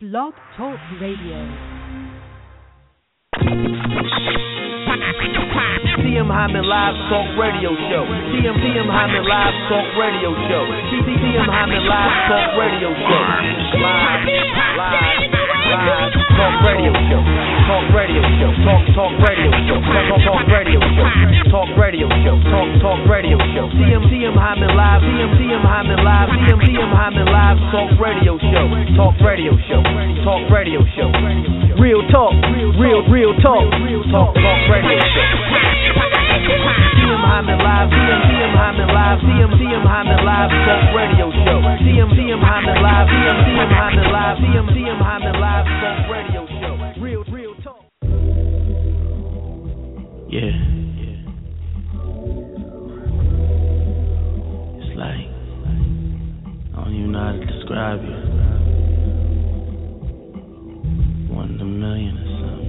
Blog Talk Radio. TM Hyman Live Talk Radio Show. TM Hyman Live Talk Radio Show. TM Hyman Live Talk Radio Show. Live Talk Radio Show. Talk Radio Show. Talk Radio Show. Talk Radio Show. Talk Radio Show. Talk Radio Show. TM Hyman Live. TM Hyman Live. TM Hyman Live Talk Radio Show. Talk Radio Show. Talk Radio Show. Real talk. Real talk. Talk Radio Show. TM Hyman Live. TM Hyman Live. TM Hyman Live Talk Radio Show. TM Hyman Live. TM Hyman Live. TM Hyman Live Talk Radio Show. Real talk. Yeah. It's like I don't even know how to describe you. One in a million or something.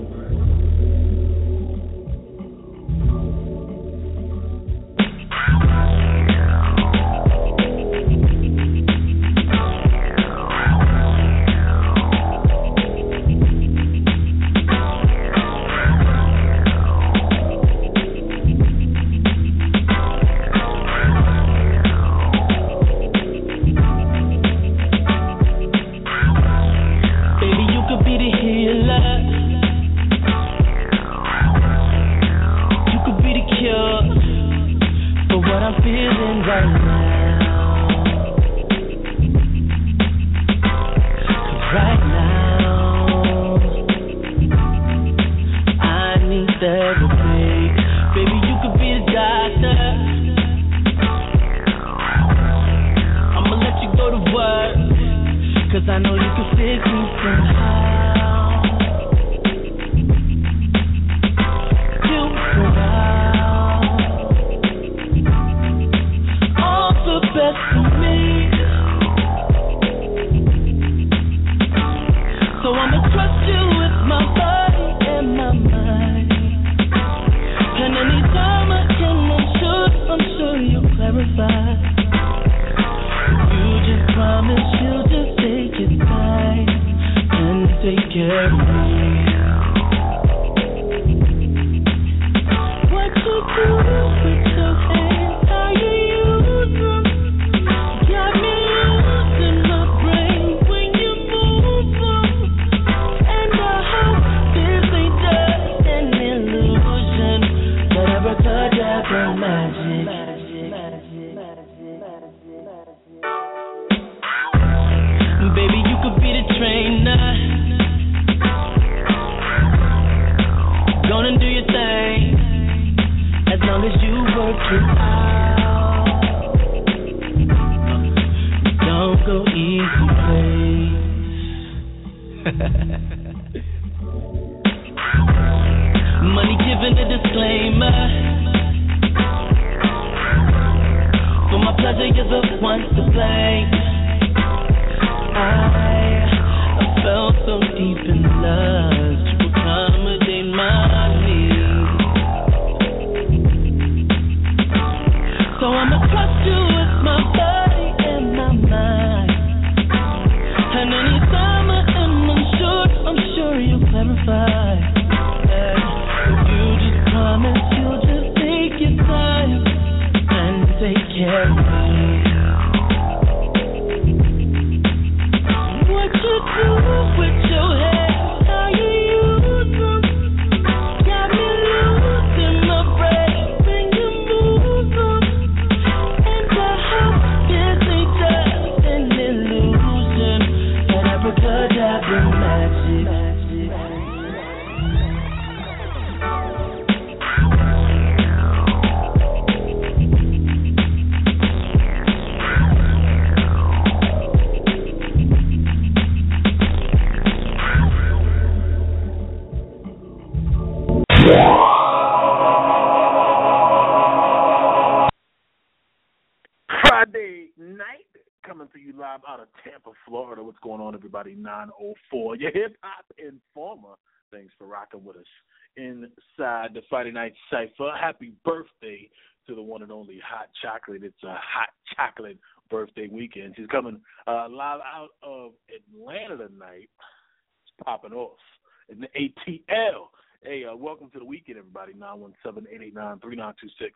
Out of Tampa, Florida. What's going on, everybody? 904. Your hip hop informer. Thanks for rocking with us inside the Friday Night Cypher. Happy birthday to the one and only Hot Chocolate. It's a hot chocolate birthday weekend. She's coming live out of Atlanta tonight. It's popping off in the ATL. Hey, welcome to the weekend, everybody. 917-889-3926.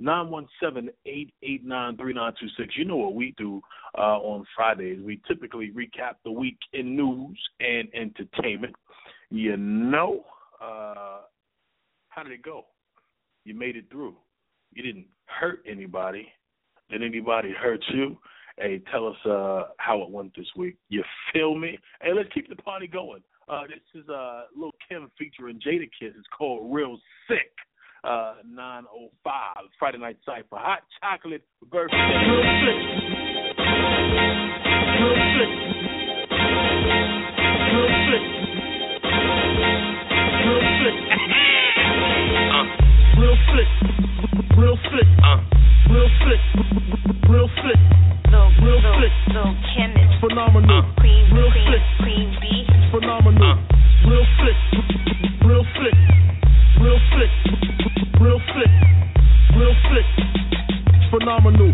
917-889-3926. You know what we do on Fridays. We typically recap the week in news and entertainment. You know, how did it go? You made it through. You didn't hurt anybody. Did anybody hurt you? Hey, tell us how it went this week. You feel me? Hey, let's keep the party going. This is Lil' Kim featuring Jadakiss. It's called Real Sick. 9:05 Friday Night Cypher. Hot chocolate birthday. Real Sick. Real Sick. Real Sick. Real Sick. Real Sick. Real Sick. Real Sick. Real Sick. Real Sick. Lil' Kim is phenomenal. Real Sick. Queen B. Phenomenal. Real Sick. Real Sick. Real Sick. Real Sick. Real Sick. Phenomenal.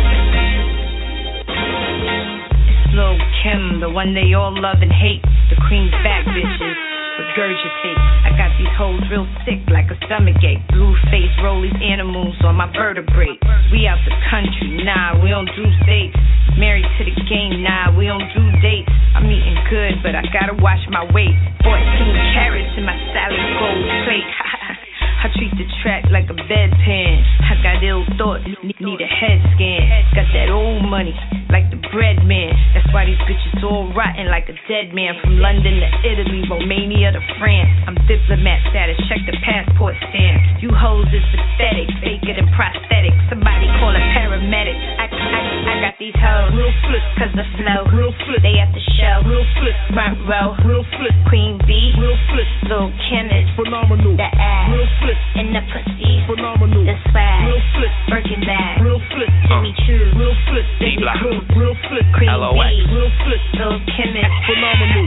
It's Lil' Kim, the one they all love and hate. The cream back bitches. Regurgitate. I got these hoes real sick like a stomachache. Blue face rollies animals on my vertebrae. We out the country, nah, we don't do states. Married to the game, nah, we don't do dates. I'm eating good, but I gotta watch my weight. 14 carats in my salad gold plate. I treat the track like a bedpan. I got ill thoughts, need a head scan. Got that old money, like the bread man. That's why these bitches all rotten like a dead man. From London to Italy, Romania to France. I'm diplomat status, check the passport stamp. You hoes is pathetic, faker than prosthetic. Somebody call a paramedic. I got these hoes, cause the flow. They at the show, front row. Queen B, Lil' Kim is phenomenal. The ass. And the pussy, phenomenal. The swag, Birkin bag, Jimmy Choo, Baby Crew, Cream LOX. B, Lil' Kim is phenomenal.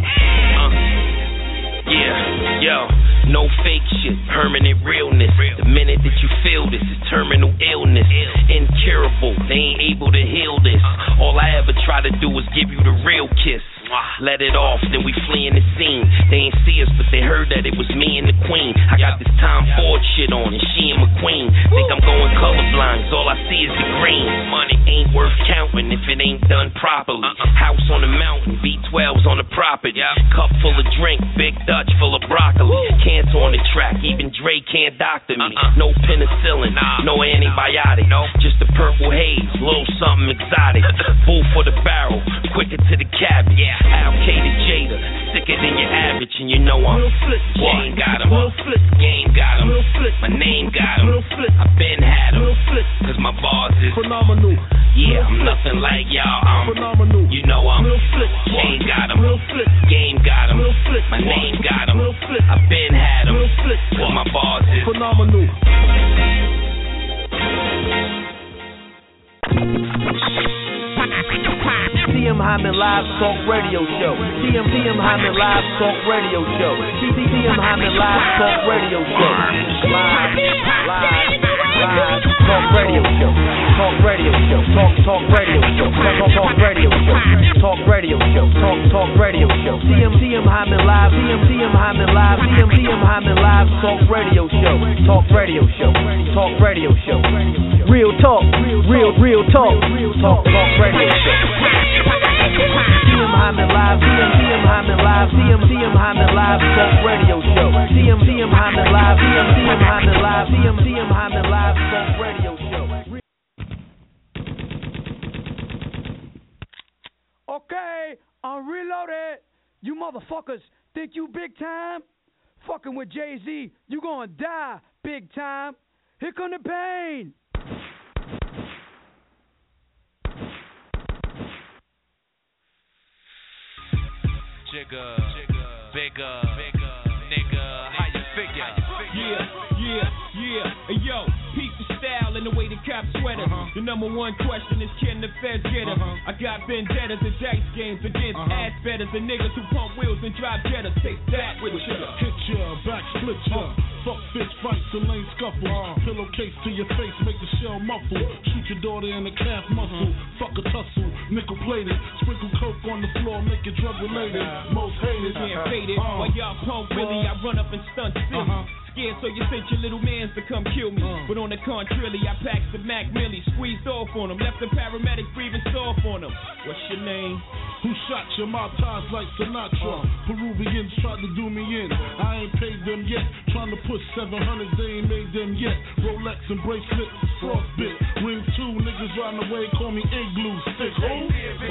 Yeah, yo, no fake shit, permanent realness. The minute that you feel this is terminal illness, incurable, they ain't able to heal this. All I ever try to do is give you the real kiss. Let it off, then we flee in the scene. They ain't see us, but they heard that it was me and the queen. I got this Tom Ford shit on, and she and McQueen. Think I'm going colorblind, all I see is the green. Money ain't worth counting if it ain't done properly. House on the mountain, V12s on the property. Cup full of drink, big Dutch full of broccoli. Cancer on the track, even Dre can't doctor me. No penicillin, no antibiotic. Just a purple haze, little something exotic. Bull for the barrel, quicker to the cabin. Al-K to Jada, sicker than your average, and you know I'm Jane got him, game got him, my name got him, I been had him, cause my bars is phenomenal. Yeah, I'm nothing like y'all, I'm phenomenal. You know I'm Jane got him, game got him, my name got him, I been had him, cause my bars is phenomenal. TM Hyman Live Talk Radio Show. TM Hyman Live Talk Radio Show. TM Hyman Live Talk Radio Show. Live Talk Radio Show. Talk Radio Show. Talk Radio Show. Talk Radio Show. Talk Radio Show. Talk Radio Show. TM Hyman Live. TM Hyman Live. TM Hyman Live Talk Radio Show. Talk Radio Show. Talk Radio Show. Real talk. Real talk. Talk Radio Show. TM Hyman Live, TM Hyman Live, TM Hyman Live Talk Radio Show. TM Hyman Live, TM Hyman Live, TM Hyman Live Talk Radio Show. Okay, I'm reloaded. You motherfuckers think you big time? Fucking with Jay-Z, you gonna die big time. Here come the pain. Jigga, bigger, nigga, how you figure? Yeah. Hey, yo, peep the style and the way the cops sweater. The number one question is, can the feds get us? I got vendettas and dice games against ass betters and niggas who pump wheels and drive jettas. Take that with ya. Hit ya, back split ya. Fuck fist fights and lane scuffles. Pillowcase to your face, make the shell muffle. Shoot your daughter in the calf muscle. Fuck a tussle, nickel plated. Sprinkle coke on the floor, make it drug related. Most hated, can't fade it. While y'all pump Willie, I run up and stunt silly. Scared, so you sent your little mans to come kill me. But on the contrary, I packed the Mac Millie, squeezed off on him, left the paramedic breathing soft on him. What's your name? Who shot your mouth ties like Sinatra? Peruvians tried to do me in. I ain't paid them yet. Trying to push 700, they ain't made them yet. Rolex and bracelets, frostbit. Ring 2, niggas riding away, call me igloo. Stick hole.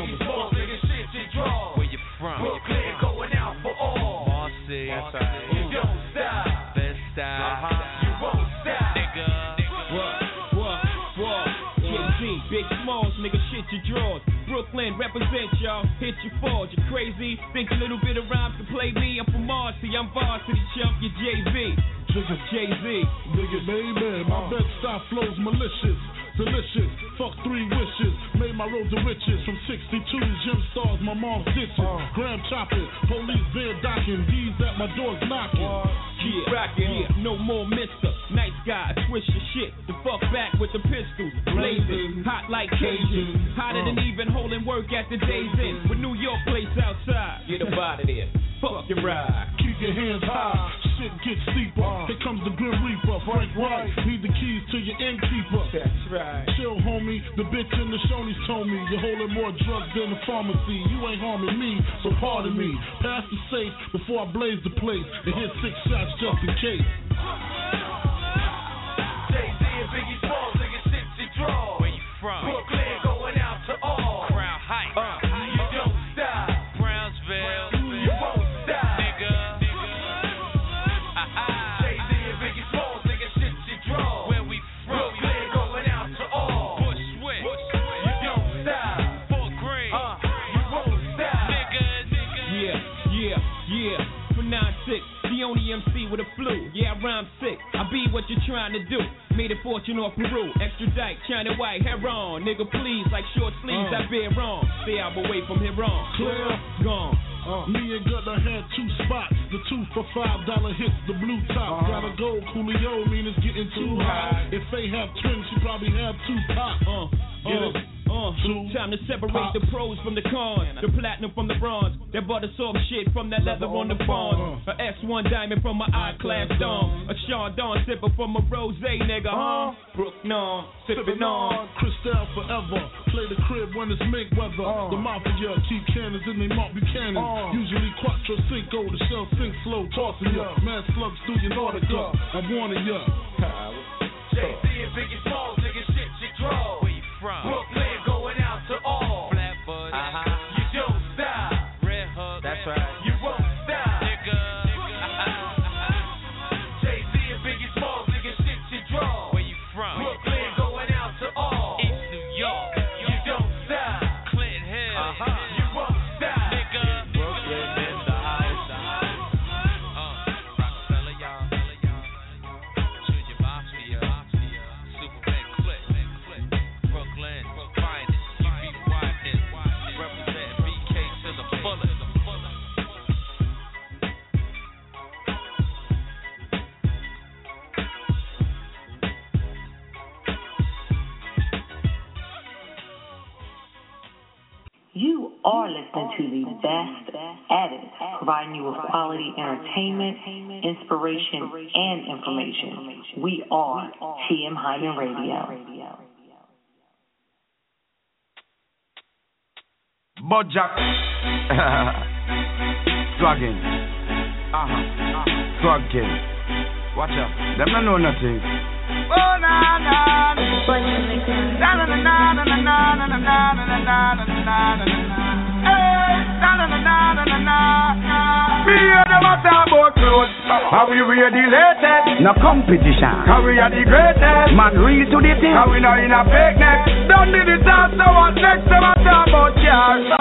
Where you from? Brooklyn, going out for all. Marcy, that's right. You don't stop. Best style. You won't stop. Nigga. What? KG, Big Smalls, nigga, shit your drawers. Brooklyn, represent y'all, hit your forge. You crazy? Think a little bit of rhymes to play me? I'm from Marcy, I'm varsity chump, you JV. Jay-Z. Nigga, baby, my bed style flows malicious. Delicious, fuck 3 wishes. Made my road to riches. From 62 gym stars, my mom's ditches. Gram chopping, police there docking. D's at my doors knocking. No more mister. Nice guy, twist your shit. The fuck back with the pistols. Blazing, hot like Cajun. Hotter than even holding work at the day's end. With New York place outside. Get up out of there. Fuck your ride. Keep your hands high. Shit gets steeper. Here comes the Grim Reaper. Frank Wright. Need the keys to your innkeeper. That's right. Chill, homie. The bitch in the Shoney's told me you're holding more drugs than the pharmacy. You ain't harming me, so pardon me. Pass the safe before I blaze the place and hit 6 shots just in case. Jay-Z and Biggie Smalls, nigga, shit you draw. Where you from? Brooklyn, going out to all. Crown Heights. You don't stop. Brownsville. You won't stop. Nigga. Jay-Z and Biggie Smalls, nigga, shit you draw. Where we from? Brooklyn, going out to all. Bushwick. You don't stop. Fort Greene. You won't stop. Niggas. Yeah. From 9-6, the only MC with a flu. Yeah, I rhyme sick. I be what you're trying to do. Made a fortune off Peru. Extra dyke, China white, hair on. Nigga, please, like short sleeves, I bear wrong. Stay out away from here on. Clear. Gone. Me and Gunna had 2 spots. The 2 for $5 hits, the blue top. Gotta go, Coolio, mean it's getting too high. If they have twins, she probably have 2 pops. Get it? Time to separate the pros from the cons, the platinum from the bronze, that butter soft shit from that leather on the bond, a S1 diamond from my I-class dome, a Sean Dawn sipper from a rose, nigga, Brook non, sippin' on. Cristal forever, play the crib when it's make weather. The mafia keep cannons in they Mark Buchanan. Usually Quattro Cinco, the shell sink slow, tossing ya. Mad slugs through your Nautica, I'm warning ya. Jay-Z and Biggie Smalls, nigga, shit you draw. Where you from? Brooklyn, going out to all. Flatbush. You don't stop. Red Hook. That's right. You won't stop. Nigga. Jay-Z and Biggie Smalls, nigga, shit you draw. Where you from? Brooklyn, going out to all. East New York. You don't stop. Clinton Hill. You won't stop. Nigga. Brooklyn in the house. Rockefeller, y'all. Junior Mafia. Superman Click. Brooklyn. Finest. You be watching. Represent BK to the fullest. You are listening to the best at it, providing you with quality entertainment, inspiration, and information. We are TM Hyman Radio. Bojack. Swagging. Swagging. Watch out. Them don't know nothing. Oh, na na na na na na na na na na na na na. Me and them a talk about clothes. How we wear the latest. No competition. How we are the greatest. Man real to the thing. How we not in a fake neck. Don't do the talk so what next time I talk about cars.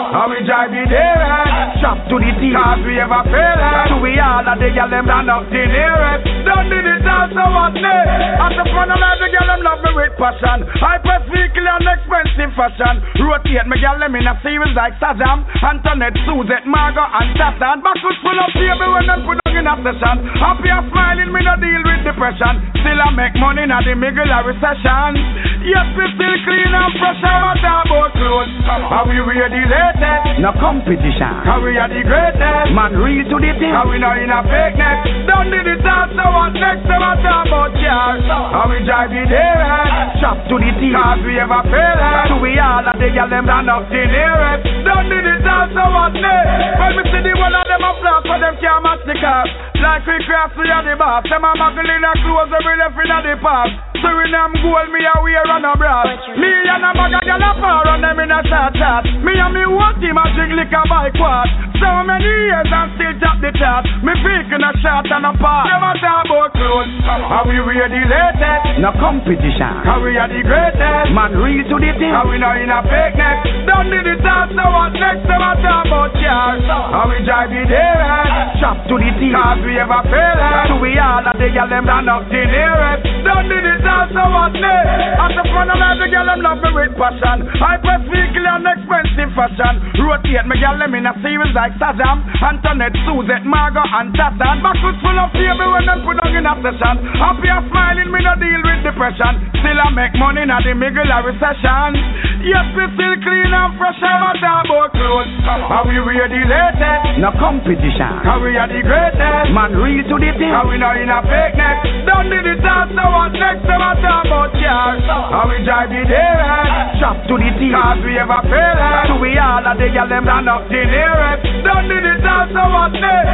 And we drive the nearest. Shop to the team, cause we ever fail it. So we all of the girl them stand up the nearest. Don't need it all, so what next? At the front of life, the girl them love me with passion. I press vehicle and expensive fashion. Rotate me girl them in a series like Shazam, Antoinette, Suzette, Margot and Tatan. Backwards full of baby when them put on in a session. Happy and smiling, me no deal with depression. Still I make money in the middle of recession. Yes, we still clean and fresh and talk about clothes. And we wear the latest, no competition. Cause we are the greatest, man real to the thing. Cause we not in a fakeness. Don't need it all, so what next time I talk about cars. And we drive the nearest, shop to the team. Cause we ever fail it. So we all of the girl them stand up the nearest. Don't need it all, so what next? When me see the one of them a flap, so them can't match the cars. Like we cross we are the boss. Them a muggle in a clothes, every left in the past. Suriname gold, me a wear on a brass. Me and a bag of gyal a par on them in a short shot. Me and me whole team a drink liquor by quad. So many years and still top the chart. Me picking a shot and a part. Never talk about clothes. And we wear the latest, no competition. Cause we are the greatest, man real to the thing. Cause we not in a fakeness. Don't need it all, so what next time I talk about cars. And we drive the nearest, shop to the team. Cause we ever fail it. So we all of the gyal them stand up the nearest. Don't need it all, so what next? At the front of life, the gyal them love me with passion. I press vehicle and expensive fashion. Rotate me gyal them in a series like Shazam, Antoinette, Suzette, Margot and Tatan. Backwards full of baby when them put on in a session. Happy and smiling, me no deal with depression. Still I make money in the middle of recession. Yes, we still clean and fresh and talk about clothes. And we wear the latest, no competition. Cause we are the greatest, man real to the thing. Cause we not in a fakeness. Don't need it all, so what next time I talk about cars. And we drive the nearest, shop to the team. Cause we ever fail it. So we all of the gyal them stand up the nearest. Don't need it all, so what next?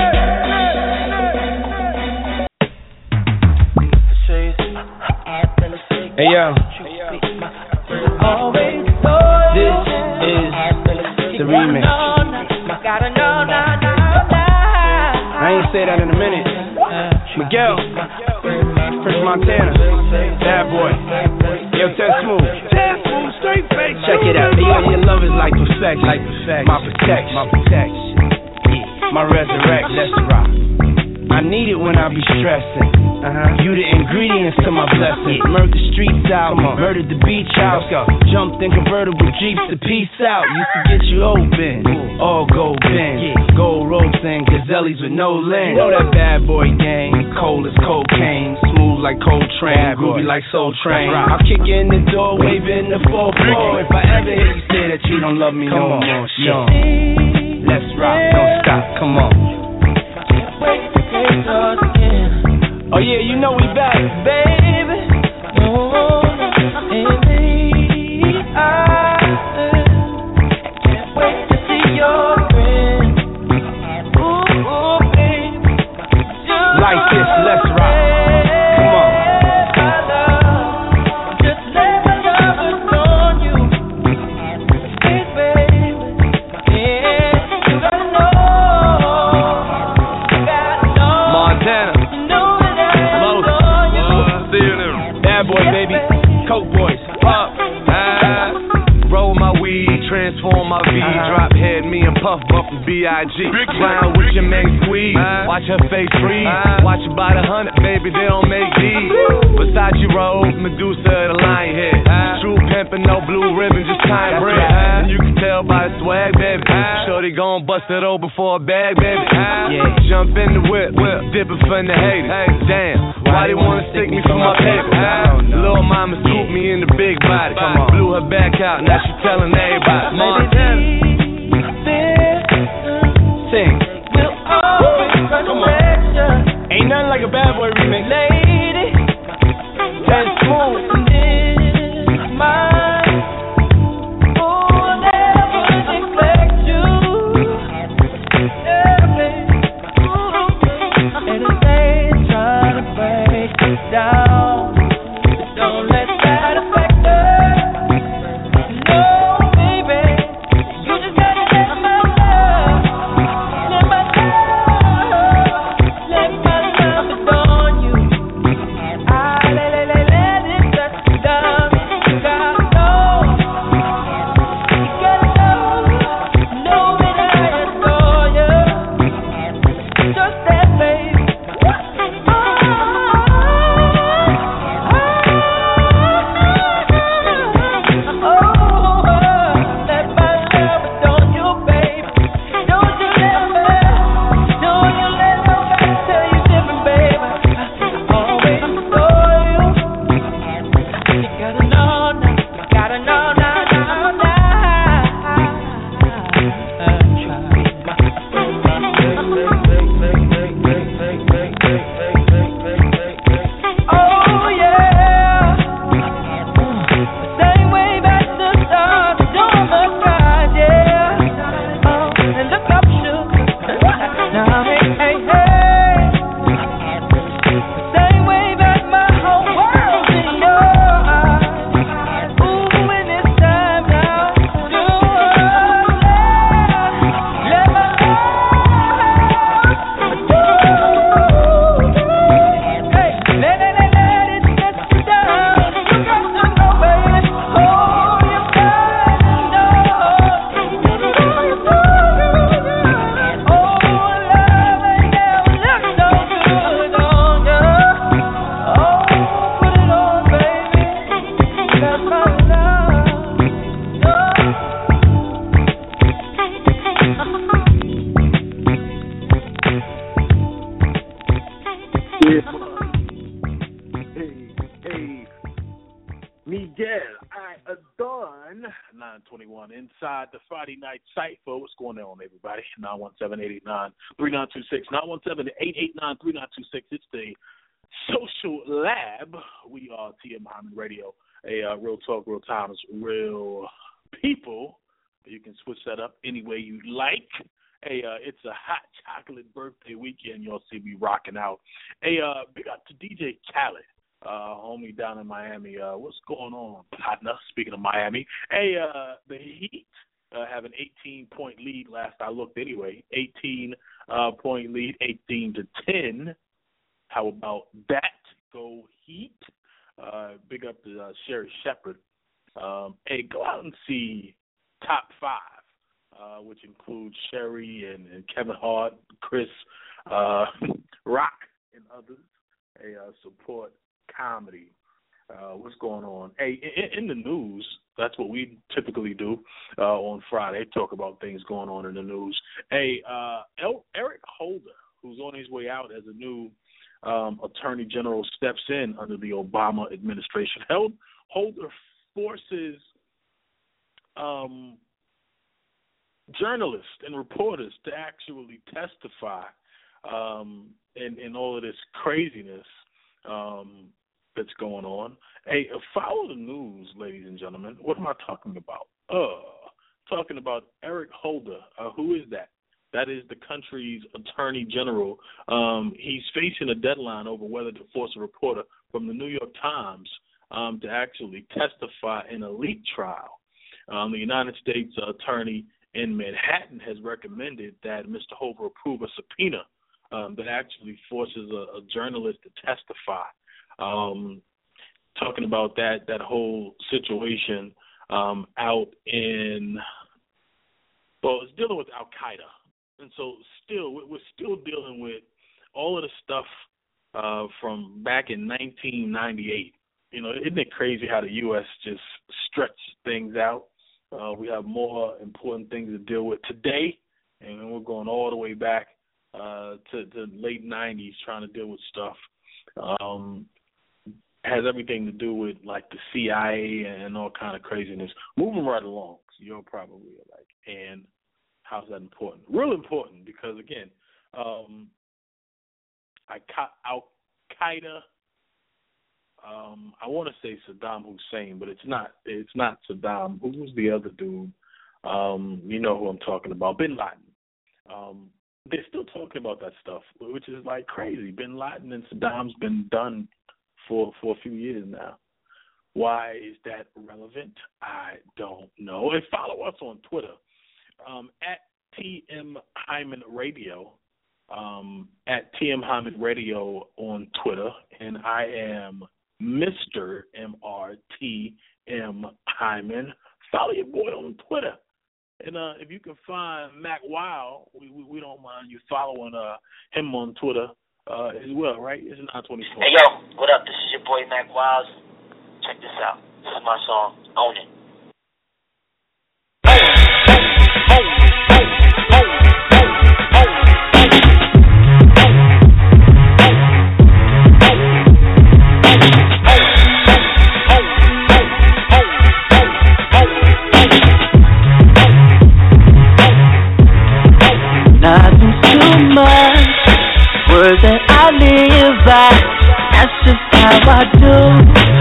Hey yo, this is the remix. I ain't say that in a minute. Miguel, Chris Montana, Bad Boy, yo, Ted Smooth, straight face. Check it out. Hey, yo, your love is like perfection, my protection, my resurrection. Let's rock. I need it when I be stressing. You the ingredients to my blessing. Murdered the streets out, murdered the beach house. Jumped in convertible jeeps to peace out. Used to get you open, all gold bins, gold ropes and gazelles with no lens. You know that bad boy gang, cold as cocaine, smooth like Coltrane, groovy like Soul Train. I'll kick you in the door, waving the 4-4. If I ever hear you say that you don't love me no more, shit. Let's rock, don't stop, come on. Oh yeah, you know we back, baby. Oh, and baby, I can't wait to see your friend. Ooh, baby, like this, let's rock. Come on. Just let my love on you, hey, baby. Yeah, you gotta know. Montana. Bad boy, baby, Coke boys, up. Roll my weed, transform my V, drop head, me and Puff Buff and B.I.G. Round with your main squeeze, watch her face freeze, watch her by the 100, baby, they don't make these. Versace robe, Medusa, the lion head. True pimpin', no blue ribbon, just time bread. And you can tell by the swag, baby. Shorty gon' bust it open for a bag, baby. Yeah, jump in the whip, dippin' for the haters. Damn, why they wanna stick me for my paper? Little mama scooped me in the big body. Blew her back out, now she telling everybody. Montana. Sing. Come on. Ain't nothing like a Bad Boy remix. Lady, Ted Smooth. 921 inside the Friday Night Cypher. What's going on, everybody? 917-889-3926. 917-889-3926. It's the Social Lab. We are TM Hyman Radio, a real talk, real times, real people. You can switch that up any way you like. Hey, it's a hot chocolate birthday weekend. Y'all see me rocking out. Hey, big up to DJ Khaled, homie down in Miami. What's going on, partner? Speaking of Miami. Hey, the Heat have an 18-point lead last I looked anyway. 18-point lead, 18-10. How about that? Go Heat. Big up to Sherry Shepherd. Hey, go out and see Top 5, which includes Sherry and Kevin Hart, Chris Rock, and others. Hey, support comedy. What's going on? Hey, in the news, that's what we typically do on Friday, talk about things going on in the news. Hey, Eric Holder, who's on his way out as a new Attorney General, steps in under the Obama administration. Holder forces journalists and reporters to actually testify in all of this craziness that's going on. Hey, follow the news, ladies and gentlemen. What am I talking about? Talking about Eric Holder. Who is that? That is the country's Attorney General. He's facing a deadline over whether to force a reporter from the New York Times to actually testify in a leak trial. The United States Attorney in Manhattan has recommended that Mr. Holder approve a subpoena that actually forces a journalist to testify. Talking about that whole situation out in, well, it's dealing with Al-Qaeda. And so we're still dealing with all of the stuff from back in 1998. You know, isn't it crazy how the U.S. just stretches things out? We have more important things to deal with today, and we're going all the way back to the late 90s trying to deal with stuff. Has everything to do with, like, the CIA and all kind of craziness. Moving right along, so you're probably like, and how's that important? Real important because, again, Al-Qaeda, I want to say Saddam Hussein, but it's not Saddam. Who was the other dude? You know who I'm talking about, Bin Laden. They're still talking about that stuff, which is like crazy. Bin Laden and Saddam's been done for a few years now. Why is that relevant? I don't know. And follow us on Twitter. At TM Hyman Radio, at TM Hyman Radio on Twitter, and I am Mr. MRTM Hyman. Follow your boy on Twitter, and if you can find Mac Wild, we don't mind you following him on Twitter as well, right? It's 924. Hey yo, what up? This is your boy Mac Wild. Check this out. This is my song, Own It. Words that I live by, that's just how I do.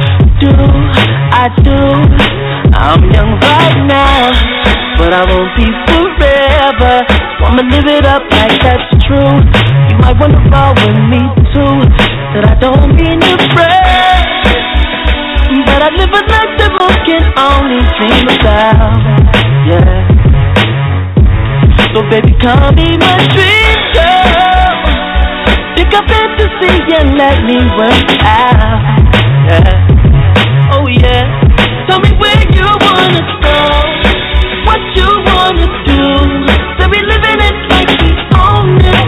I'm young right now, but I won't be forever. So I'ma live it up like that's true. You might wanna roll with me too, that I don't mean to brag, but I live a life that one can only dream about. Yeah. So baby, come be my dream girl. Pick up fantasy and let me work out. Yeah. Oh yeah. Tell me where you wanna go, what you wanna do. So we living it like we own it.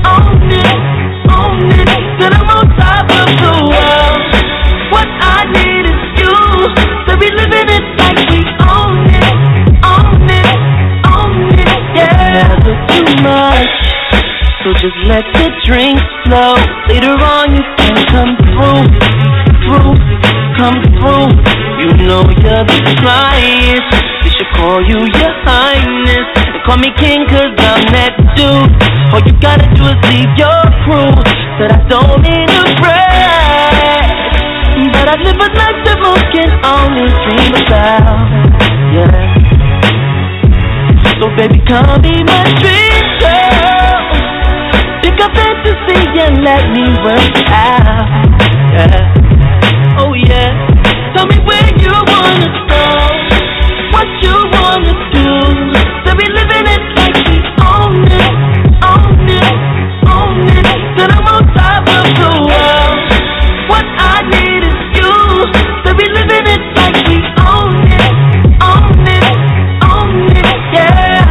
That I'm on top of the world. What I need is you. So we living it like we own it. Yeah, never too much. So just let the drink flow. Later on you can come through. You know you're the flyest. They should call you your highness. They call me king cause I'm that dude. All you gotta do is leave your crew. Said I don't need a brag, but I live a life that most can only dream about. Yeah. So baby, come be my dream girl. Pick a fantasy and let me work it out. Yeah. Oh yeah. Tell me where you wanna go, what you wanna do. So we living it like we own it, own it, own it. Till I'm on top of the world. What I need is you. So we living it like we own it, own it, own it, yeah.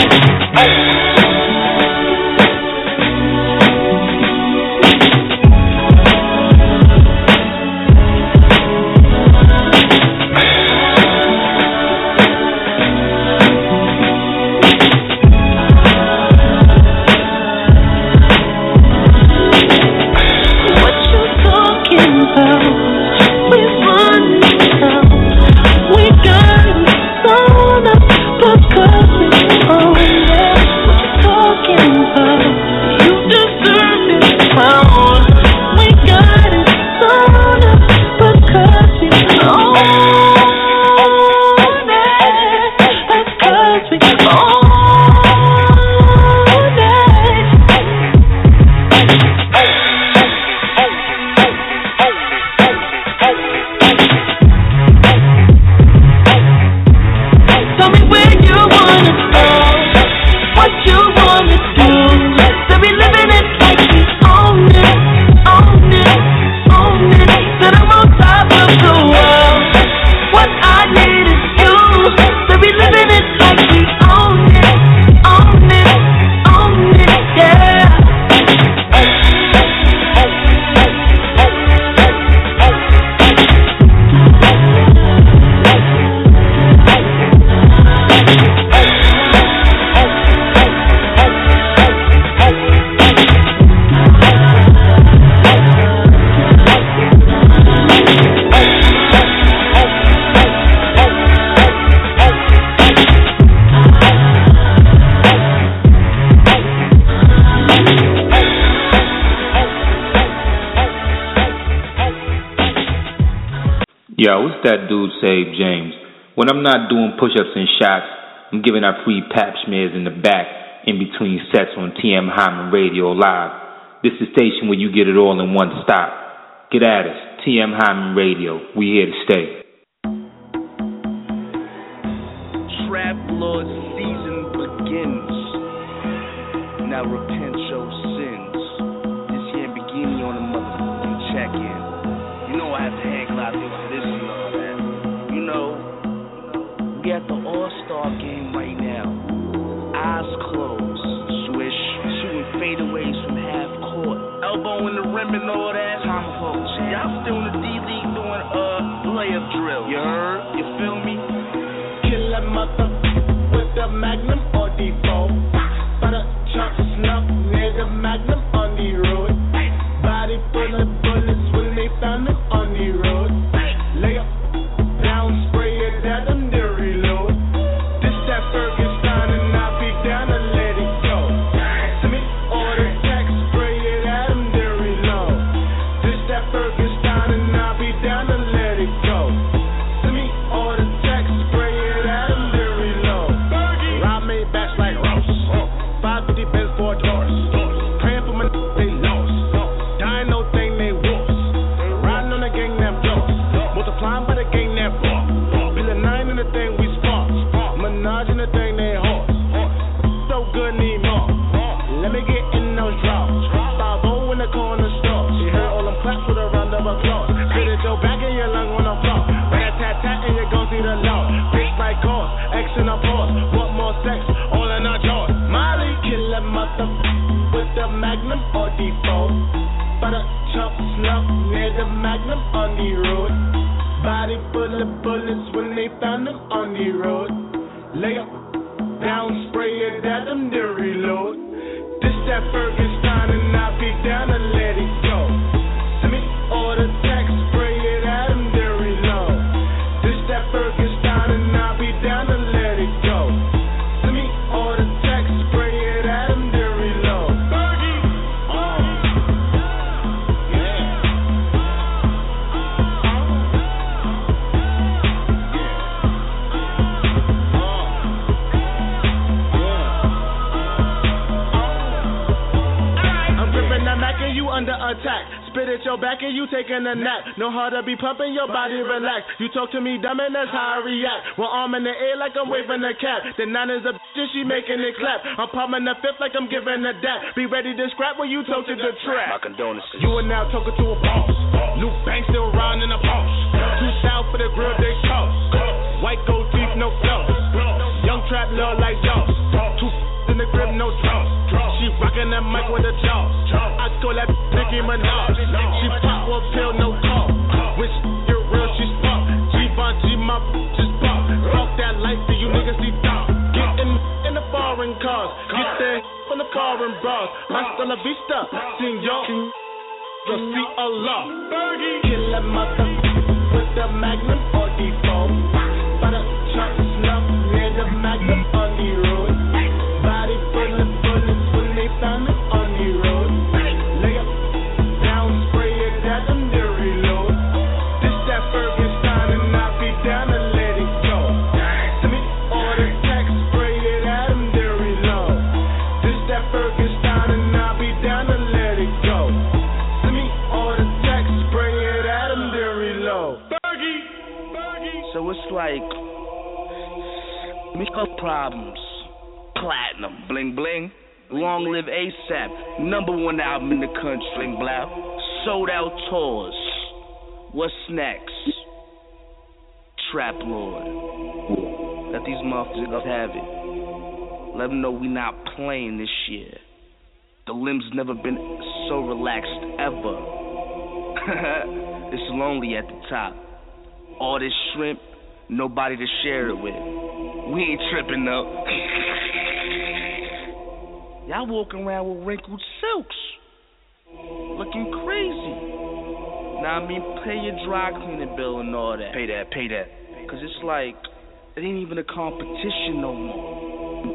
Yo, what's that dude say, James? When I'm not doing push-ups and shots, I'm giving out free pap smears in the back in between sets on TM Hyman Radio Live. This is the station where you get it all in one stop. Get at us, TM Hyman Radio. We here to stay. Trap Lord season begins. Now repent your sins. This here bikini on the motherfucking check-in. You know I have to hand glide through for this and all that. You know, we at the All-Star game right now. Eyes closed. Swish. Shooting fadeaways from half court. Elbow in the rim and all that. Time of hoes. Y'all still in the D-League doing layup drill. You heard? You feel me? Kill a mother with the Magnum or default. But a chunk snuff near the Magnum on the road. Body full of bullets when they found him on the road. Lay up, down, spray it at them, they reload. This that Ferguson and I'll be down and let it go. Send me order text, spray it at them, they reload. This that Ferguson and I'll be down and let it go. Send me order text, spray it at them, they reload. Rob me back like Ross. 550 Benz 4 doors. Praying for my they lost. Dying no thing they wolves. Riding on the gang that blows. Multiplying by the gang that blow. Bill a 9 in the thing we spark. Menage in the thing they horse. So good need more. Let me get in those drawers. 5-0 in the corner store. She heard all them claps with a round of applause. Spit it your back in your lung on the floor. Rat-tat-tat and you gon' see the law. Bitch like cause. X in a pause. Want more sex? All in our jaws. Molly kill a mother with the Magnum or default. But a chump snuff near the Magnum on the road. Body full of bullets when they found him on the road. Lay up, down, spray it at them, they reload. This that Ferguson and I'll be down and let it go. Send me order text, spray it at them, they reload. under attack. Spit at your back and you taking a nap. Know how to be pumping your body, relax. You talk to me dumb and that's how I react. One arm in the air like I'm waving a cap. The 9 is a bitch and she making it clap. I'm pumping the 5th like I'm giving a dap. Be ready to scrap when you talk to the trap. My condolences. You are now talking to a boss. Luke Banks still riding in a boss. Too south for the grill they cost. White gold teeth, no floss. Young trap love like y'all. Two in the grip, no draws. She rockin' that mic with a jaw. I call that Nicki Minaj. She pop one pill, no call. When she get real, she spark. G-Von G, my just pop. Fuck that life, do you niggas see dark? Get in the foreign cars. Get there from the foreign bras. Hasta la vista, senor. Just see Allah. Kill a mother with the Magnum or default. But a chunk snuff near the Magnum on the road. Body full of bullets when they found it on the road. Lay up, down, spray it at them to reload. This that Ferguson and I be down and let it go. Send me all the text, spray it at them to reload. This that Ferguson and I be down and let it go. Send me all the text, spray it at them to reload. So it's like make up problems. Platinum, bling bling. Long live ASAP. #1 album in the country. Bling blah. Sold out tours. What's next? Trap Lord. Let these motherfuckers have it. Let them know we not playing this year. The limbs never been so relaxed ever. It's lonely at the top. All this shrimp, nobody to share it with. We ain't tripping though. Y'all walking around with wrinkled silks, looking crazy. Now I mean, pay your dry cleaning bill and all that. Pay that. Cause it's like, it ain't even a competition no more.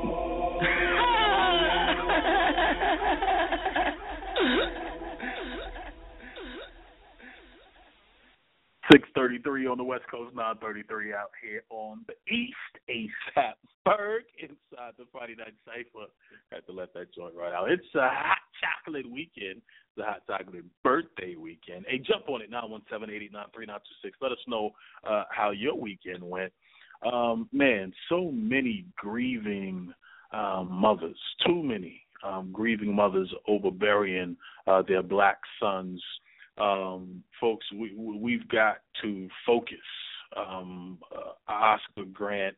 6:33 on the West Coast, 9:33 out here on the East. ASAP Ferg inside the Friday Night Cypher. Had to let that joint right out. It's a hot chocolate weekend. It's a hot chocolate birthday weekend. Hey, jump on it, 917-889-3926. Let us know how your weekend went. Man, so many grieving mothers, too many grieving mothers over burying their black sons. Folks, we've got to focus. Oscar Grant,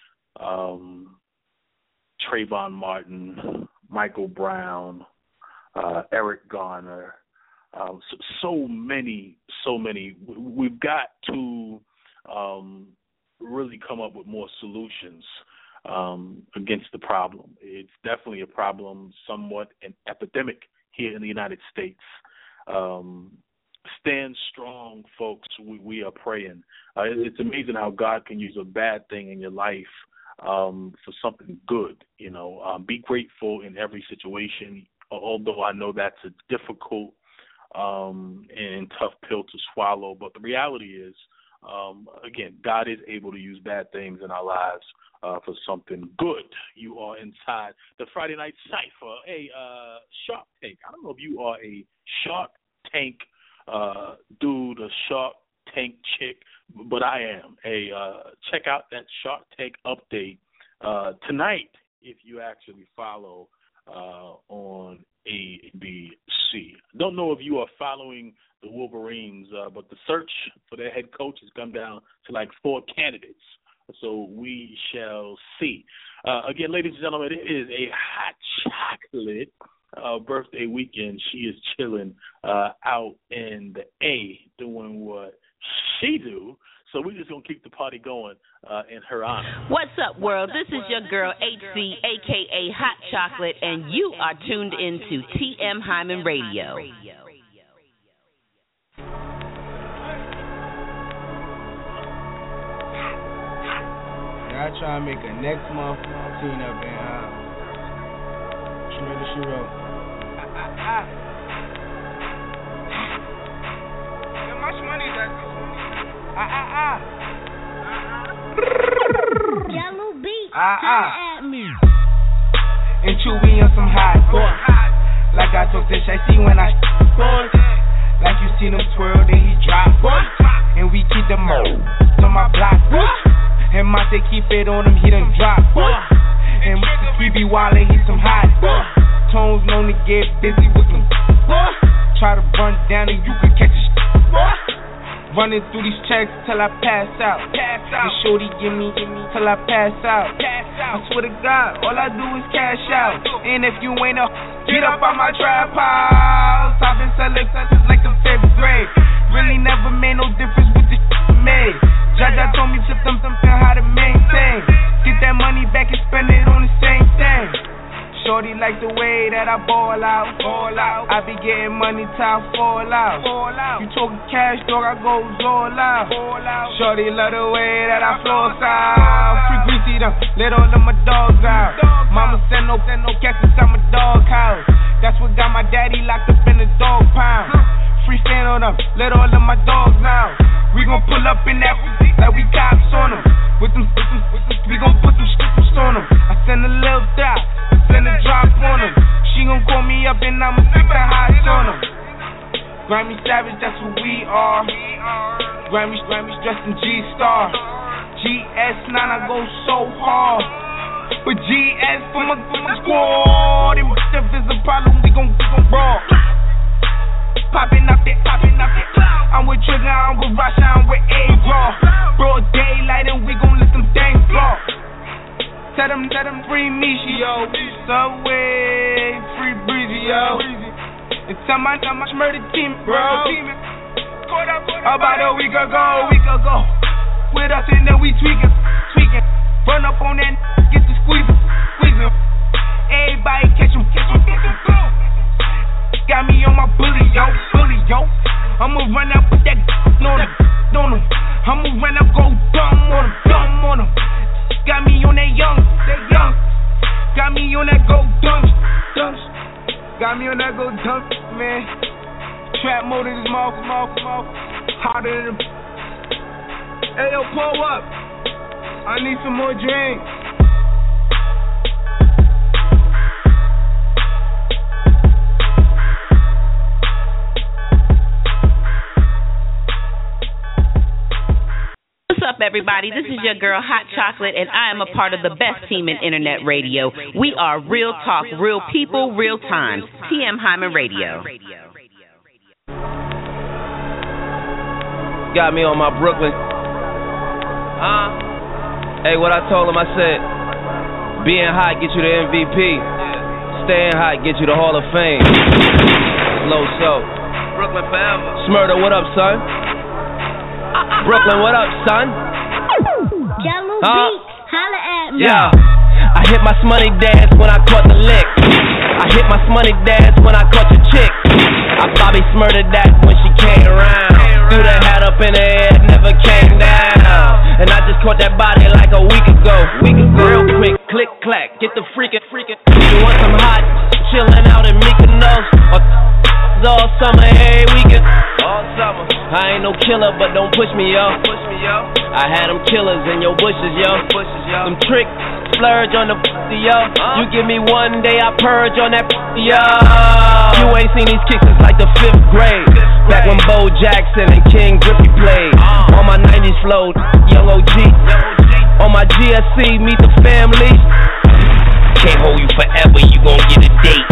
Trayvon Martin, Michael Brown, Eric Garner, so many. We've got to really come up with more solutions against the problem. It's definitely a problem, somewhat an epidemic here in the United States. Stand strong, folks. We are praying. It's amazing how God can use a bad thing in your life for something good. Be grateful in every situation, although I know that's a difficult and tough pill to swallow. But the reality is, again, God is able to use bad things in our lives for something good. You are inside the Friday Night Cypher, a Shark Tank. I don't know if you are a Shark Tank dude, a Shark Tank chick, but I am. Check out that Shark Tank update tonight if you actually follow on ABC. Don't know if you are following the Wolverines, but the search for their head coach has come down to like 4 candidates. So we shall see. Again, ladies and gentlemen, it is a hot chocolate birthday weekend. She is chilling out in the A, doing what she do. So we're just going to keep the party going in her honor. What's up, world? This is your girl, HC, a.k.a. Hot Chocolate, and you are tuned into TM Hyman Radio. I try to make a next month routine up in she made the shoe up. How much money is that? Yellow beat. At me. And Chewy on some hot boy. Like I took this, I see when I boy. get busy with them. Try to run down and you can catch a running through these checks till I pass out. And shorty give me till I pass out. I swear to God, all I do is cash out. And if you ain't get up on my trap house. I've been selling since like the 5th grade. Really never made no difference with the made. Jaja told me to something how to maintain. Get that money back and spend it on the same thing. Shorty like the way that I ball out. I be getting money till I fall out. You talking cash, dog, I go all out. Shorty love the way that I flow out. Free greasy them, let all of my dogs out. Mama send no cats inside my dog house. That's what got my daddy locked up in the dog pound. Free stand on them, let all of my dogs out. We gon' pull up in that like we cops on them. With them, we gon' put them strippers on them. I send a little dot, send a drop on them. She gon' call me up and I'ma stick the highs on them. Grammy Savage, that's who we are. Grammy's dressed in G-Star. GS9, I go so hard. But GS for my squad. And if there's a problem, we gon' brawl. Poppin' up there. I'm with Trigger, I'm with Rasha, I'm with A-Raw. Broad daylight and we gon' let them things blow. Tell them free Misha, yo. Subway, free Breezy, yo. And tell my murder team, bro. About a week ago. With us and then we tweaking. Run up on that, get the squeezing. Everybody catch 'em. Got me on my bully, yo. I'ma run up with that on 'em. I'ma run up, go dumb on 'em. Got me on that young. Got me on that go dumb. Got me on that go dumb, man. Trap mode in his mouth. Hotter than hey, yo, pull up. I need some more drink. What's up, everybody? This is your girl, Hot Chocolate, and I am a part of the best team in internet radio. We are Real Talk, Real People, Real Times. TM Hyman Radio. Got me on my Brooklyn. Hey, what I told him, I said, being hot get you the MVP. Staying hot get you the Hall of Fame. Low so. Brooklyn forever. Smurda, what up, son? Brooklyn, what up, son? Jello Beats, holla at me. Yeah, I hit my Smoney dance when I caught the lick. I hit my Smoney dance when I caught the chick. I Bobby Smurda that when she came around. Threw the hat up in the air, never came down. And I just caught that body like a week ago. Real quick, click, clack, get the freaking. You want some hot, chillin' out in Mykonos. All summer, every weekend. All summer. I ain't no killer, but don't push me, yo. I had them killers in your bushes, yo. Them tricks, splurge on the yo. You give me one day, I purge on that yo. You ain't seen these kicks since like the 5th grade. Back when Bo Jackson and King Griffey played. On my 90s flow, Young OG. On my GSC, meet the family. Can't hold you forever, you gon' get a date.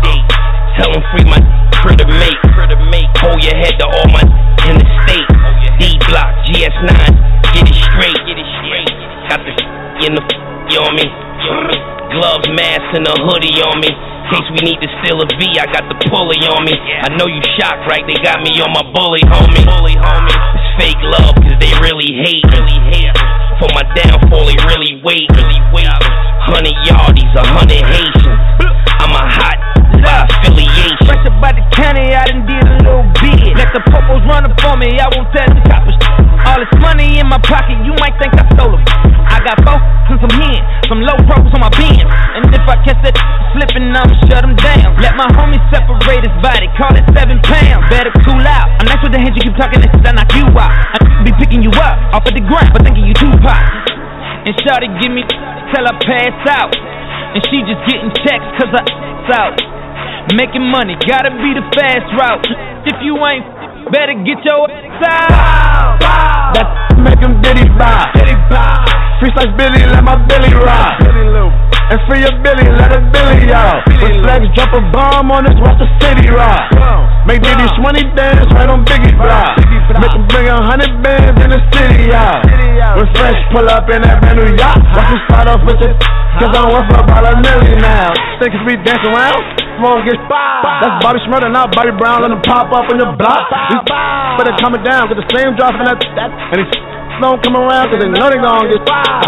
Tell them free my critter mate. Hold your head to all my in the state. D-Block, GS9, get it straight. Got the in the on me. Gloves, mask, and a hoodie on me. In case we need to steal a V, I got the pulley on me. I know you shocked, right? They got me on my bully, homie. It's fake love, cause they really hate. For my downfall, they really wait. 100 yardies, 100 Haitians. I'm a hot affiliation. Fresh about the county, I done did a little bit. Let the popos run up on me, I won't tell the coppers. All this money in my pocket, you might think I stole them. I got four and some hen, some low pros on my bin. And if I catch that slipping, I'ma shut them down. Let my homie separate his body, call it 7 pounds. Better cool out. I'm nice with the hands, you keep talking, I knock you out. I be picking you up off of the ground, but thinking you Tupac. And shawty give me till I pass out. And she just getting checks cause I out. Making money, gotta be the fast route. If you ain't, better get your ass out. That's make him diddy bow. Free slice Billy, let my Billy ride. And free a Billy, let a Billy out. When Flex drop a bomb on us, watch the city rock. Make Diddy Shmoney dance right on Biggie block. Make him bring 100 bands in the city out. When Fresh pull up in that brand new yacht, watch him start off with it, cause I'm worth about $1 million now. Think we dance around? Won't get that's Bobby Shmurda, now Bobby Brown, let him pop up on your block. But they coming down, get the same drop in that, and these don't come around, cause they know they gon' get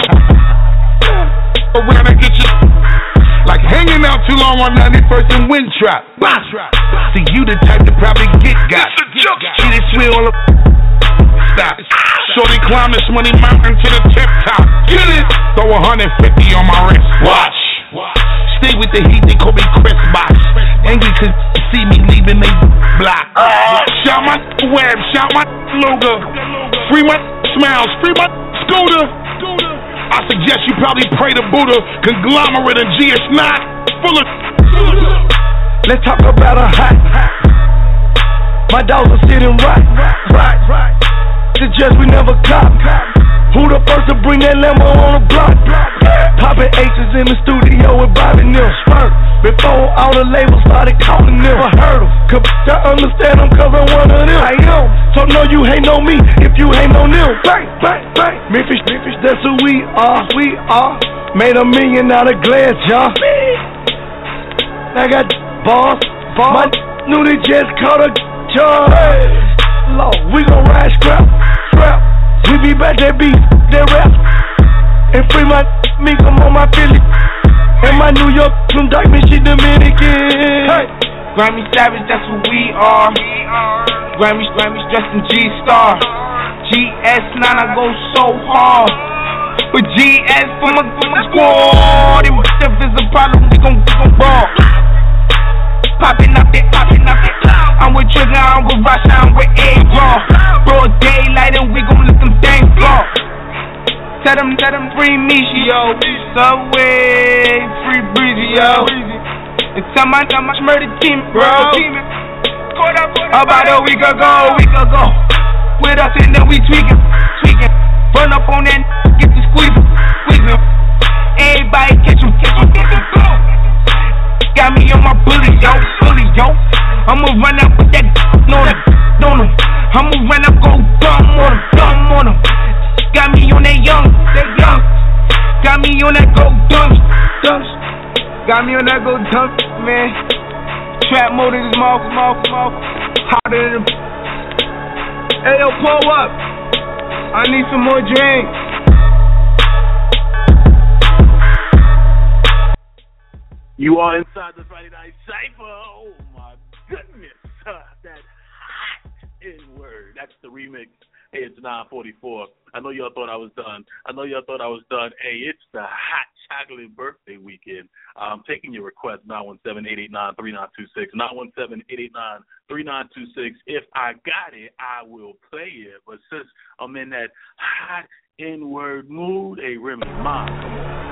But when I get you, like hanging out too long on 91st and Windtrap. See, you the type to probably get got. See this wheel on the stop. Shorty climb this money mountain to the tip top. Get it? Throw 150 on my wrist. Watch. Stay with the heat, they call me Chris Box. Angry cause see me leaving they block. Shout my web, shout my logo. Free my smiles, free my scooter. I suggest you probably pray to Buddha. Conglomerate and GS not full of. Let's talk about a hat. My dogs are sitting right. Suggest we never cop. Who the first to bring that Lambo on the block? Poppin' H's in the studio with Bobby Neal. Before all the labels started calling them. I heard them. Cause I understand them cause I'm one of them. I am. So no, you hate on me if you hate on them. Bang. Memphis, that's who we are. Made $1 million out of glass, y'all. I got boss. My knew they just caught a job. Lord, we gon' ride scrap. We be back that beat, that rap. And free my me, come on my Philly. And my New York, some Dykeman, she Dominican. Hey. Grammy Savage, that's who we are. Grammys dressed in G-Star. GS9, I go so hard. But GS for my squad. If there's a problem, we gon' ball. Poppin' up it. I'm with Trigger, I'm with Rasha, I'm with A-Raw. Broad daylight and we gon' let them things fall. Let them free Misha, yo. Subway, free Breezy, yo. And tell my murder team, bro. About a week ago. With us and then we tweaking. Run up on that, get the squeezing. Everybody catch him. Got me on my bully, yo. I'ma run up with that on him. I'ma run up, go dumb on him. Got me on that young. Got me on that go dumb. Got me on that go dumb, man. Trap mode in his mouth. Hotter than. Hey yo, pull up. I need some more drink. You are inside the Friday Night Cypher. Oh my goodness, that hot N-word. That's the remix. Hey, it's 9:44. I know y'all thought I was done. Hey, it's the hot chocolate birthday weekend. I'm taking your request, 917-889-3926. 917-889-3926. If I got it, I will play it. But since I'm in that hot N-word mood, hey, Remy, Ma, come on.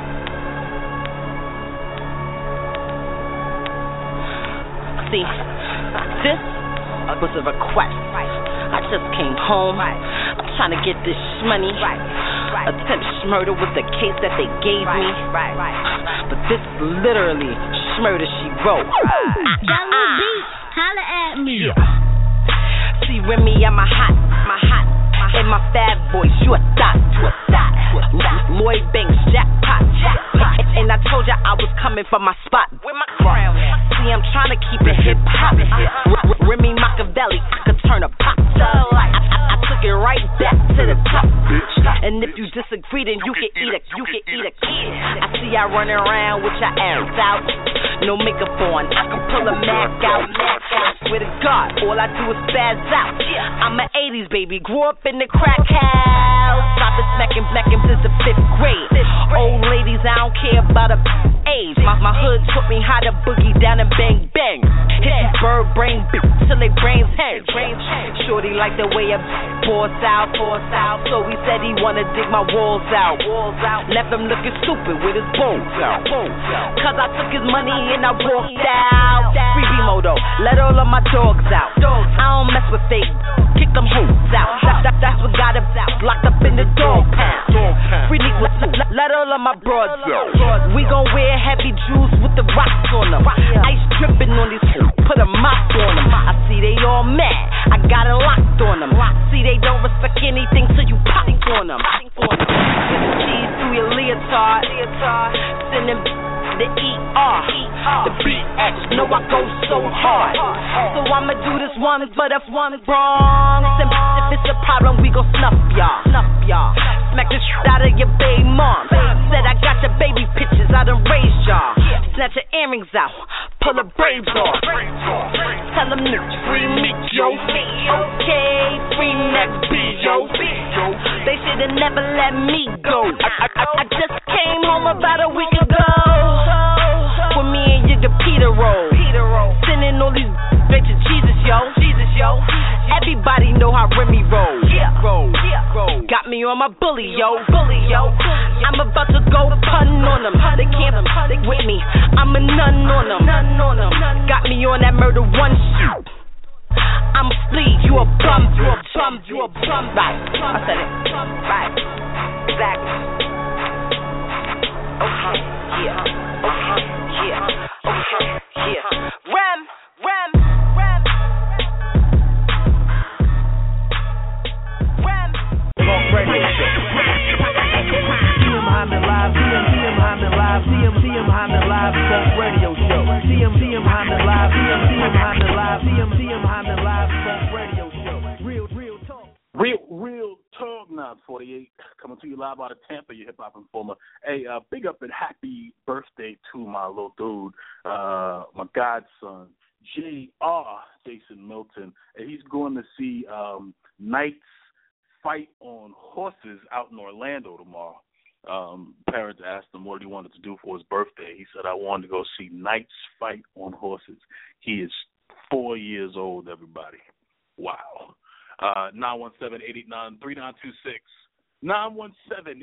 See, this was a request. I just came home. I'm trying to get this money. Attempt murder was the case that they gave me. But this literally murder she wrote. Jello Beats, holla at me. See, Remy, I'm a hot. And my bad boys, you a thot. Lloyd Banks, jackpot. And I told ya I was coming for my spot. Where my crown at? See, I'm trying to keep it hip hop. Remy Machiavelli, I could turn a pop. I took it right back to the top. And if you disagree, then you can eat a kid. I see y'all running around with your ass out. No makeup on, I can pull a Mac out. Swear to God, all I do is spaz out. I'm an 80s baby, grew up in the crack house. I've been smacking since the 5th grade. Old ladies, I don't care about a age. My hood taught me how to boogie down and bang bang. Hit these bird brain till they brains hang. Shorty like the way I pours out. So he said he wanna dig my walls out. Left him looking stupid with his bones out. Cause I took his money and I walked out. Free B-Modo, let all of my dogs out. I don't mess with fake, kick them hoops out. That's what got him locked up in the dog pound. Free let all of love my broads. We gon' wear heavy jewels with the rocks on them. Ice dripping on these, put a mop on them. I see they all mad, I got it locked on them. See they don't respect anything till you pop on them. Get the keys through your leotard, send them the ER, the BX, know I go so hard. So I'ma do this once, but if one's wrong, then if it's a problem, we gon' snuff y'all. Smack the shit out of your baby mom. Said I got your baby pictures, I done raised y'all. Snatch your earrings out, pull the braids off. Tell them to free me, yo. Okay, free next beat, yo. They should've never let me go. I just came home about a week ago. With me and you, the Peter roll. Sending all these straight to Jesus, yo. Everybody know how Remy roll. Got me on my bully, yo. I'm about to go pun on them. They can't stick with me. I'm a nun on them. Got me on that murder one shoot. I'm a fleet, you a bum. Right, I said it. Right, exactly. Okay, yeah. Rem. Talk radio show. TM Hyman live. TM Hyman live. TM Hyman live. Talk radio show. TM Hyman live. TM Hyman live. TM Hyman live. Talk radio show. Real talk. Real talk. 948 coming to you live out of Tampa. Your hip hop informer. Hey, big up and happy birthday to my little dude, my godson, J.R. Jason Milton, and he's going to see Knights fight on horses out in Orlando tomorrow. Parents asked him what he wanted to do for his birthday. He said, I wanted to go see Knights fight on horses. He is 4 years old, everybody. Wow. 917-889-3926. 917-889-3926.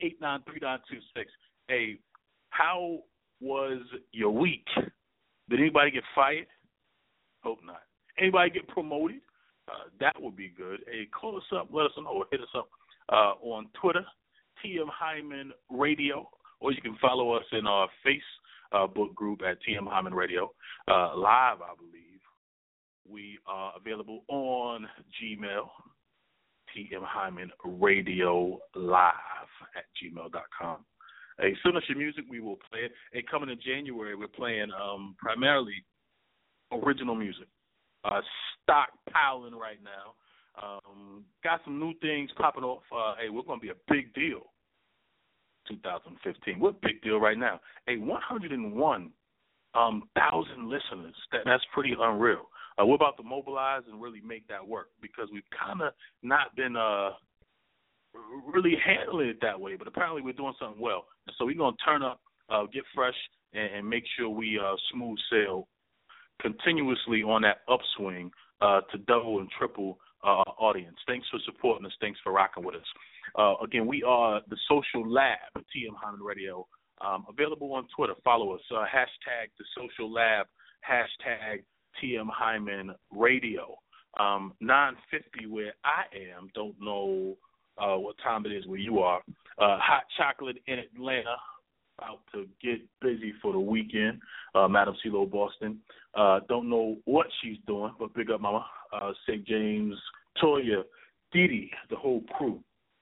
Hey, how was your week? Did anybody get fired? Hope not. Anybody get promoted? That would be good. Hey, call us up, let us know, or hit us up on Twitter, TM Hyman Radio, or you can follow us in our Facebook group at TM Hyman Radio. Live, I believe. We are available on Gmail, TM Hyman Radio Live at gmail.com. Hey, send us your music, we will play it. Hey, coming in January, we're playing primarily original music. Stockpiling right now. Got some new things popping off. Hey, we're going to be a big deal 2015. We're a big deal right now. Hey, 101,000 listeners. That's pretty unreal. We're about to mobilize and really make that work because we've kind of not been really handling it that way, but apparently we're doing something well. So we're going to turn up, get fresh, and make sure we smooth sail continuously on that upswing to double and triple audience. Thanks for supporting us. Thanks for rocking with us. Again, we are the Social Lab at TM Hyman Radio. Available on Twitter. Follow us. Hashtag the Social Lab. Hashtag TM Hyman Radio. 9:50 where I am. Don't know what time it is where you are. Hot chocolate in Atlanta. About to get busy for the weekend. Madam CeeLo Boston. Don't know what she's doing, but big up, Mama. St. James, Toya, Didi, the whole crew.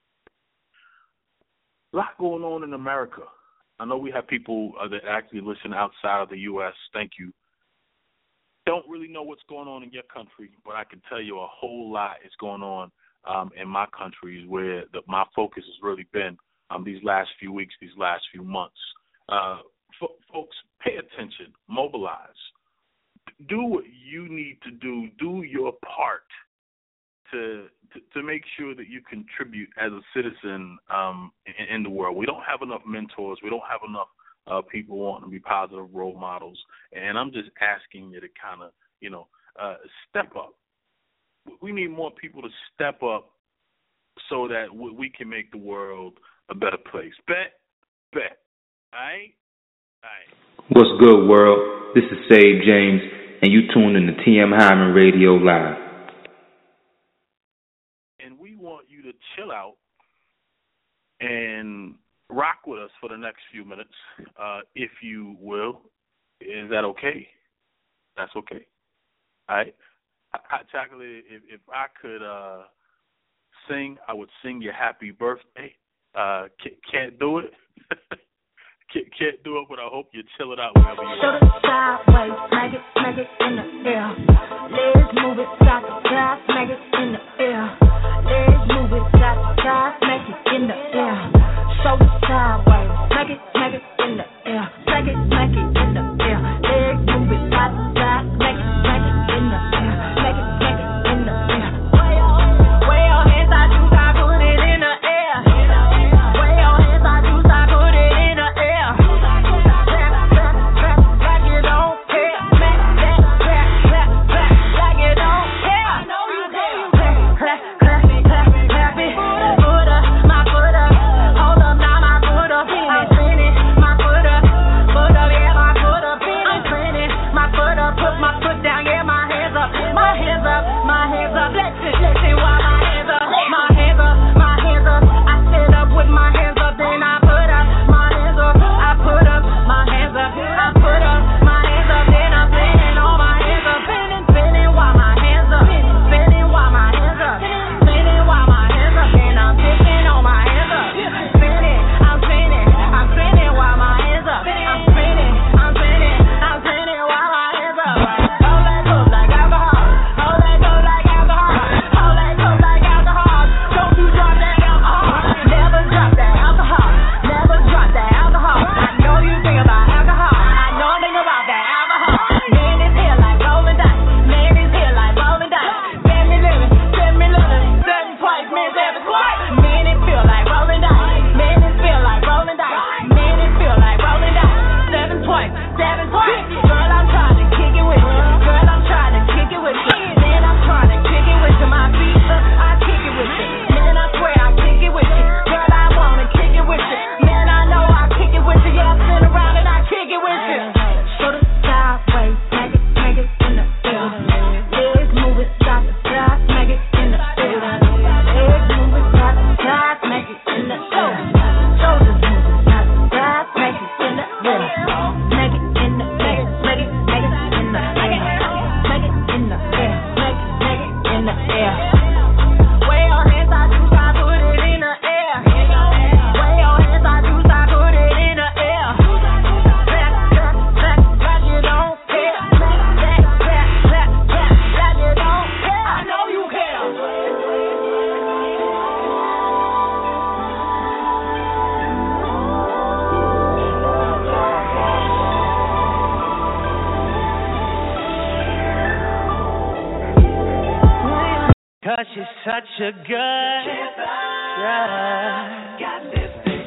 A lot going on in America. I know we have people that actually listen outside of the U.S. Thank you. Don't really know what's going on in your country, but I can tell you a whole lot is going on in my country where my focus has really been these last few weeks, these last few months. Folks, pay attention, mobilize. Do what you need to do. Do your part to make sure that you contribute as a citizen in the world. We don't have enough mentors. We don't have enough people wanting to be positive role models. And I'm just asking you to kind of, step up. We need more people to step up so that we can make the world a better place. Bet. All right? What's good, world? This is Save James, and you tuned in to TM Hyman Radio Live. And we want you to chill out and rock with us for the next few minutes, if you will. Is that okay? That's okay. All right. Hot Chocolate, if I could sing, I would sing your happy birthday. Can't do it. Can't do it, but I hope you chill it out wherever you are. Show it sideways, smack it in the air. Legs move it side to side, smack it in the air. Legs move it side to side, smack it in the air. Show it sideways, smack it in the air. Smack it in the air. Legs move it side to side, smack it in the air. Smack it in the air. Way your hands out, you got put it in the air. Way your hands out, you got put it in the air. Like you don't care. Smack that, like you don't care. I know you care. Clap it. Foot up, my foot up. Hold up, now my foot up. I'm spinning my foot up, yeah, my foot up. I'm spinning my foot up, put my foot down, yeah, my hands up. My hands up. Listen, while my hands up. I sit up with my hands up, then I put up my hands up. I put up my hands up. I put up my hands up, then I'm spinning all my hands up. Spinning while my hands up. Spinning while my hands up. Spinning while my hands up, then I'm picking on my hands up. I'm spinning while my hands up. I'm spinning while my hands up. Hold that cup like alcohol. Hold that cup like alcohol. Hold that cup like alcohol. Don't you drop that alcohol. Never drop that alcohol. Never drop that alcohol. I know you think about alcohol. I know I think about that alcohol. Man is here like rolling dice. Man is here like rolling dice. Send me living. 7 twice, man 7 twice. Man it feel like rolling dice. Man it feel like rolling dice. Man it feel like rolling dice. 7 twice. Girl, I'm trying to kick it with you. Man, I'm trying to kick it with you. My feet up, I kick it with you. Man, I swear I kick it with you. Girl, I wanna kick it with you. Man, I know I kick it with you. Yeah, I spin around and I kick it with you. Show the sideways, smack it in the air. Legs move it side to side, smack it in the air. Legs move it side to side, smack it in the air. Shoulders move it side to side, smack it in the air. Smack it in the air, smack it in the air. Smack it in the air, smack it in the air. Way your hands out, you got put it in the air. Way your hands out, you got put it in the air. Clap, like you don't care. Clap, like you don't care. I know you care. Cause you're such a good girl. Got this thing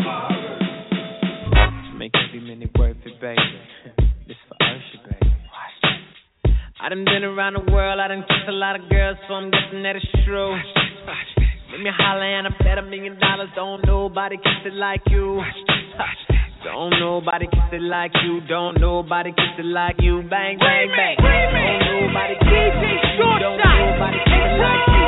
going. Make every minute worth it, baby. This for Usher, baby. I done been around the world, I done kissed a lot of girls, so I'm guessing that it's true. Let me holler and I bet $1 million. Don't nobody kiss it like you. Don't nobody kiss it like you. Don't nobody kiss it like you. Bang, bang, bang. Don't nobody kiss it like you. Don't nobody kiss it like you.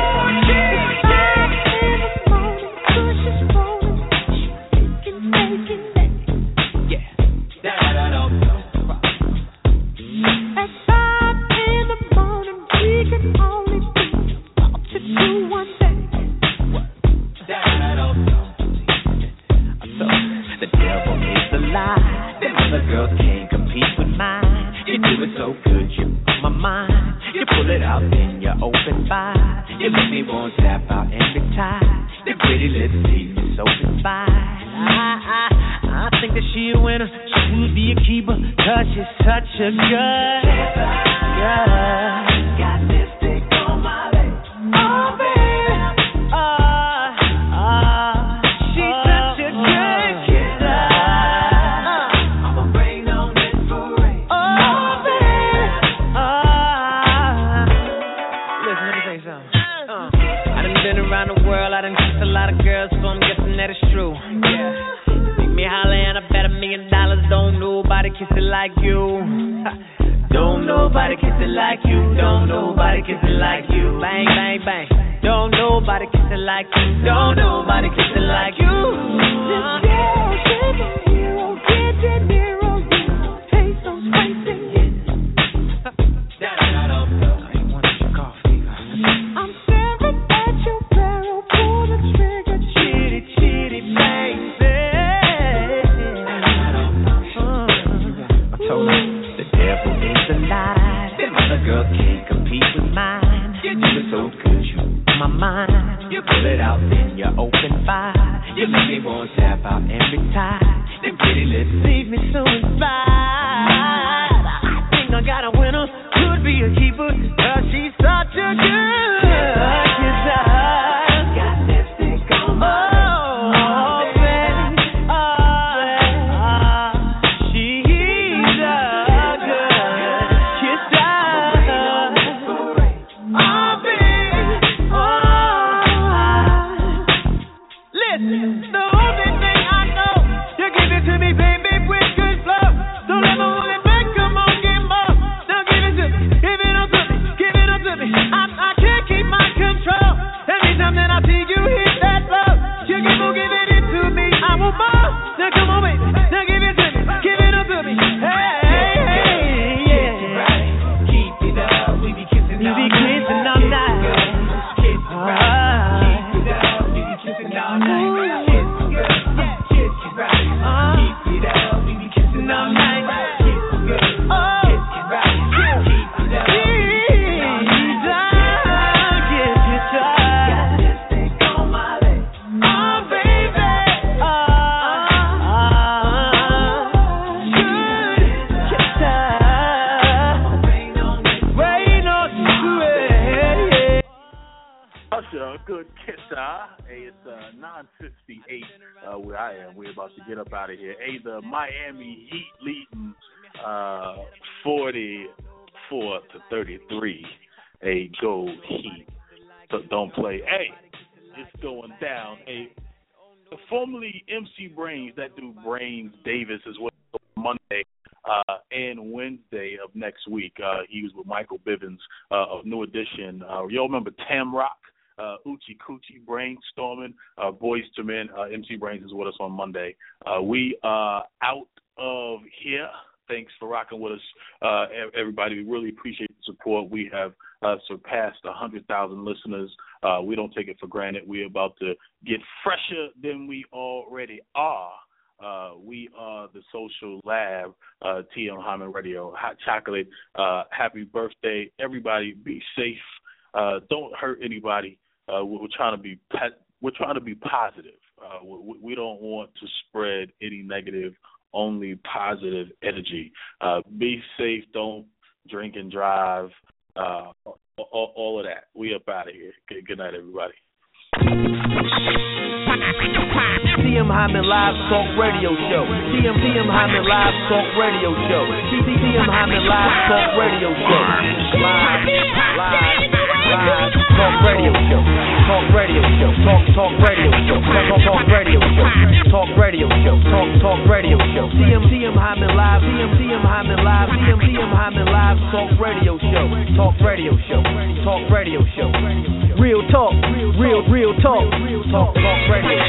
Girls can't compete with mine. You do it so good, you on my mind. You pull it out, then you open wide. You make me want to tap out every time. The pretty lips leave me so inspired. I think that she a winner. She will be a keeper, cause she's such a good girl. Got this stick on my leg. Oh, baby. She's such a good kisser. Around the world, I done kissed a lot of girls, so I'm guessing that it's true. Yeah. Make me holler and I bet $1 million. Don't nobody kiss it like you. Don't nobody kiss it like you. Don't nobody kiss it like you. Bang, bang, bang. Don't nobody kiss it like you. Don't nobody kiss it like you. can't compete with mine. You do it so good, you my mind. You pull it out, then you open fire. You make me want to tap out every time. The pretty lips leave me so inspired. I think I got a winner, could be a keeper, 'cause she's such a good kisser. Got lipstick on my where I am. We're about to get up out of here. Hey, the Miami Heat leading 44-33. Hey, go Heat. So don't play. Hey, it's going down. Hey, formerly MC Brains, that dude Brains Davis as well, Monday and Wednesday of next week. He was with Michael Bivins of New Edition. Y'all remember Tamrock? Uchi Coochie, Brainstorming, Boys to Men. MC Brains is with us on Monday. We are out of here. Thanks for rocking with us, everybody. We really appreciate the support. We have surpassed 100,000 listeners. We don't take it for granted. We're about to get fresher than we already are. We are the Social Lab, TM Hyman Radio. Hot chocolate. Happy birthday, everybody. Be safe. Don't hurt anybody. We're trying to be positive. We don't want to spread any negative, only positive energy. Be safe. Don't drink and drive. All of that. We up out of here. Good night, everybody. TM Hyman Live Talk Radio Show. TM Hyman Live Talk Radio Show. TM Hyman Live Talk Radio Show. Live Talk Radio Show. Talk Radio Show. Talk Radio Show. Talk Radio Show. Talk Radio Show. Talk Radio Show. TM Hyman Live. TM Hyman Live. TM Hyman Live Talk Radio Show. Talk Radio Show. Talk Radio Show. Real talk. Real talk. Talk Radio.